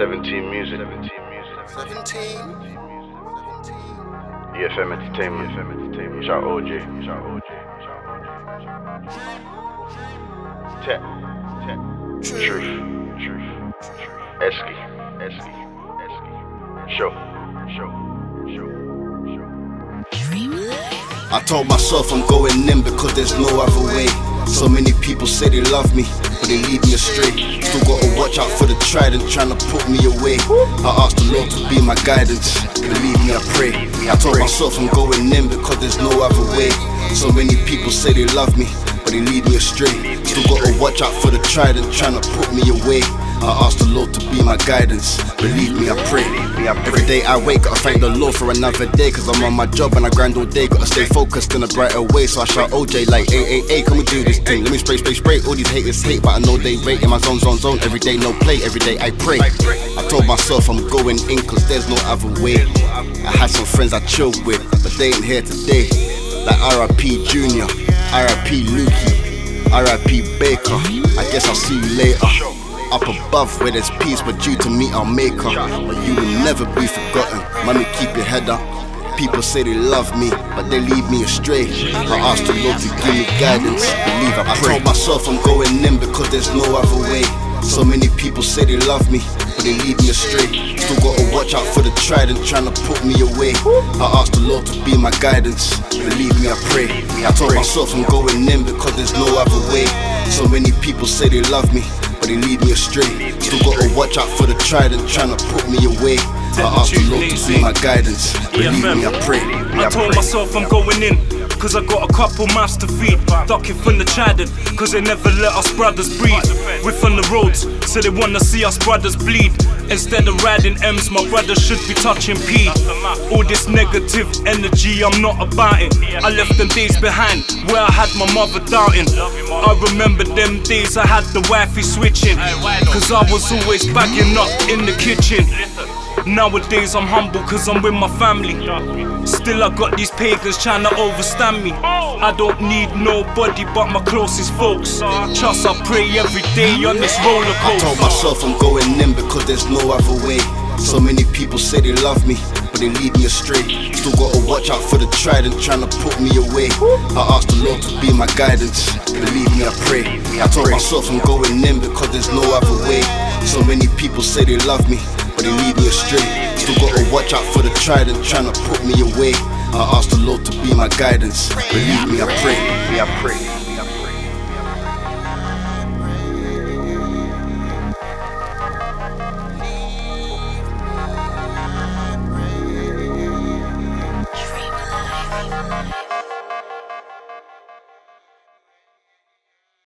17 Music. 17. EFM Entertainment. Shout OJ. Tech. Truth. Eski. Show. I told myself I'm going in because there's no other way. So many people say they love me, but they lead me astray. Still gotta watch out for the trident trying to put me away. I asked the Lord to be my guidance, believe me I pray. I told myself I'm going in because there's no other way. So many people say they love me, but they lead me astray. Still gotta watch out for the trident trying to put me away. I asked the Lord to be my guidance, believe me I pray. Every day I wake, gotta thank the Lord for another day. Cause I'm on my job and I grind all day. Gotta stay focused in a brighter way. So I shout OJ like, hey, come and do this thing. Let me spray. All these haters hate, but I know they rate. In my zone. Every day no play, every day I pray. I told myself I'm going in cause there's no other way. I had some friends I chilled with, but they ain't here today. Like RIP Junior, RIP Lukey, RIP Baker. I guess I'll see you later. Up above where there's peace, but due to me I'll make her. But you will never be forgotten, mommy keep your head up. People say they love me, but they lead me astray. I asked the Lord to give me guidance, believe I pray. I told myself I'm going in because there's no other way. So many people say they love me, but they lead me astray. Still gotta watch out for the trident trying to put me away. I asked the Lord to be my guidance, believe me I pray. I told myself I'm going in because there's no other way. So many people say they love me, but they lead me astray. Still gotta watch out for the trident trying to put me away. I asked the Lord to be my guidance, believe me I pray. I told myself I'm going in cause I got a couple mouths to feed. Ducking from the trident cause they never let us brothers breathe. We're from the roads so they wanna see us brothers bleed. Instead of riding M's, my brothers should be touching P. All this negative energy, I'm not about it. I left them days behind where I had my mother doubting. I remember them days I had the wifey switching, cause I was always bagging up in the kitchen. Nowadays I'm humble cause I'm with my family. Still I got these pagans trying to overstand me. I don't need nobody but my closest folks. Trust I pray every day on this roller coaster. I told myself I'm going in because there's no other way. So many people say they love me, but they lead me astray. Still gotta watch out for the trident trying to put me away. I asked the Lord to be my guidance, believe me I pray. I told myself I'm going in because there's no other way. So many people say they love me, but they lead me astray. Still gotta watch out for the trident trying to put me away. I asked the Lord to be my guidance, believe me I pray.